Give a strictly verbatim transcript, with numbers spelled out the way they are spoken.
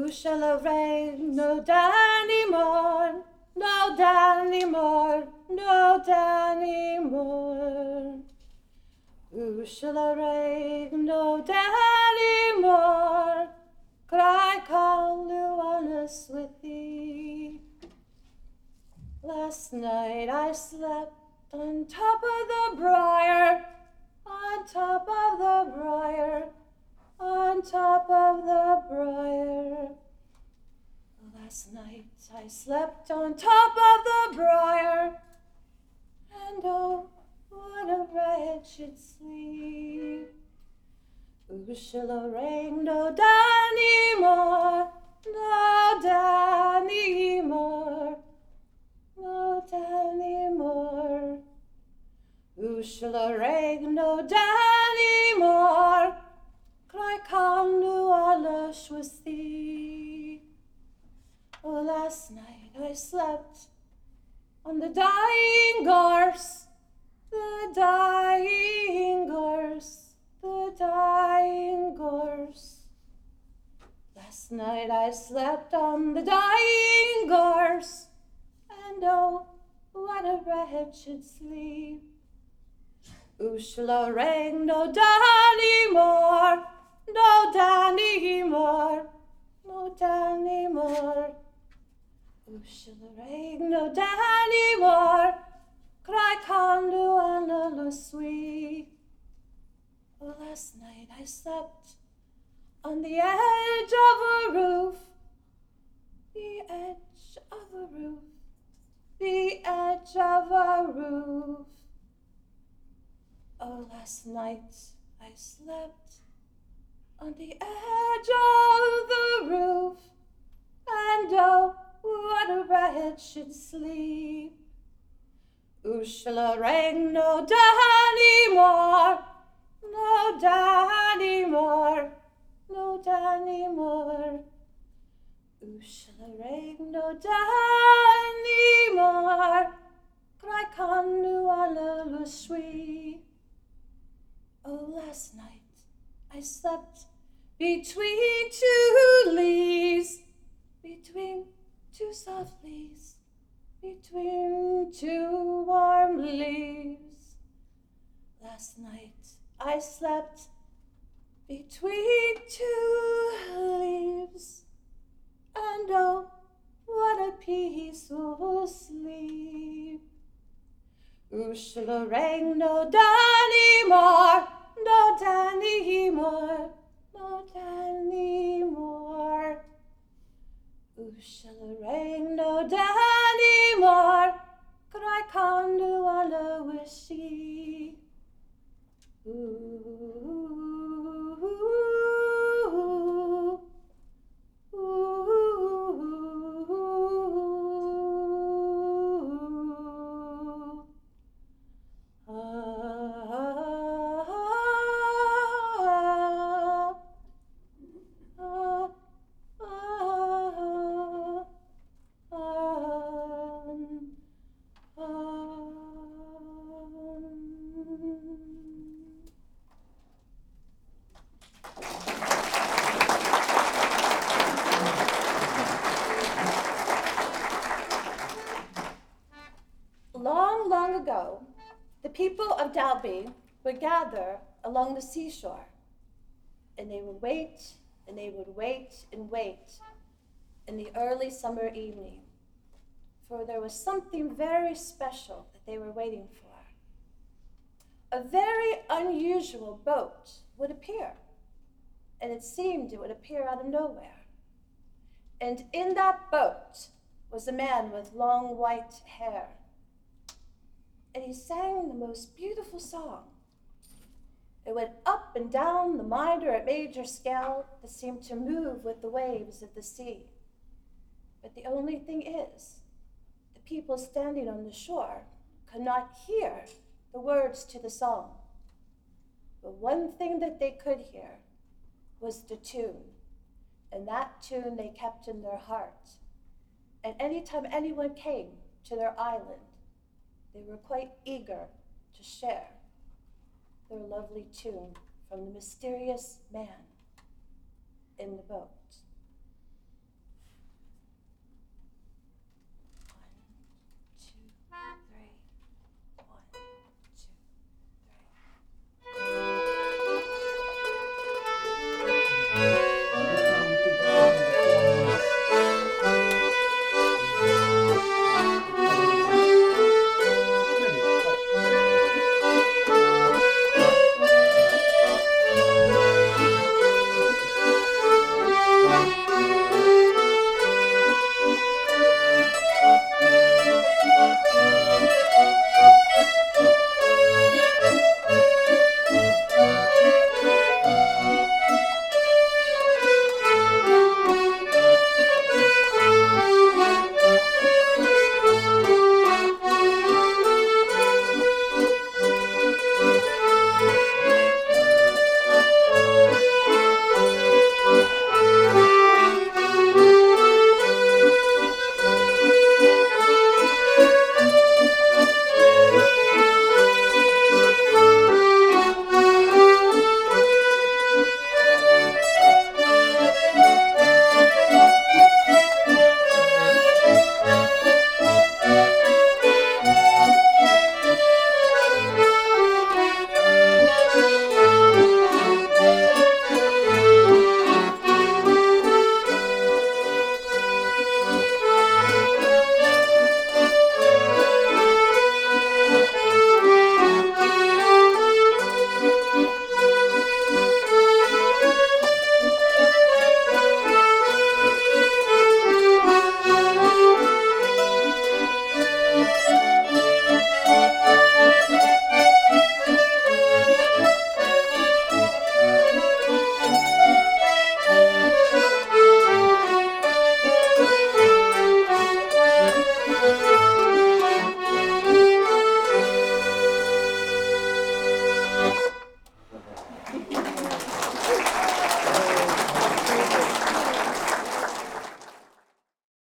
Who shall array? No Danny Moore, no Danny Moore, no Danny Moore. Who shall array? No Danny Moore, cry call Luanus with thee. Last night I slept on top of the briar, on top of the briar, on top of the briar. Last night I slept on top of the briar, and oh, what a wretched sleep. Who shall array? No Danny Moore, no Danny Moore, no Danny Moore. Who shall array? No Danny Moore, cry come to Arlush with thee. Oh, last night I slept on the dying gorse, the dying gorse, the dying gorse. Last night I slept on the dying gorse, and oh, what a wretched sleep. Who shall array? No Danny Moore, no Danny Moore, no Danny Moore. Who shall array? No Danny Moore, cry come to Anna sweet. Oh, last night I slept on the edge of a roof, the edge of a roof, the edge of a roof. Oh, last night I slept on the edge of the roof, and oh, what a wretched sleep. Who shall array? No Danny Moore, no Danny Moore, no Danny Moore. Who shall array? No Danny Moore, cry come to Alla sweet. Oh, last night I slept between two leaves, between two soft leaves, between two warm leaves. Last night I slept between two leaves, and oh, what a peaceful sleep. Who shall array? No Danny Moore, no Danny Moore, no Danny Moore. Who shall array? No Danny Moore, cry come to Anna wishy. Ooh, ooh, ooh, ooh. Long, long ago, the people of Dalby would gather along the seashore, and they would wait, and they would wait and wait in the early summer evening, for there was something very special that they were waiting for. A very unusual boat would appear, and it seemed it would appear out of nowhere. And in that boat was a man with long white hair, and he sang the most beautiful song. It went up and down the minor and major scale that seemed to move with the waves of the sea. But the only thing is, the people standing on the shore could not hear the words to the song. But one thing that they could hear was the tune, and that tune they kept in their heart. And anytime anyone came to their island, they were quite eager to share their lovely tune from the mysterious man in the boat.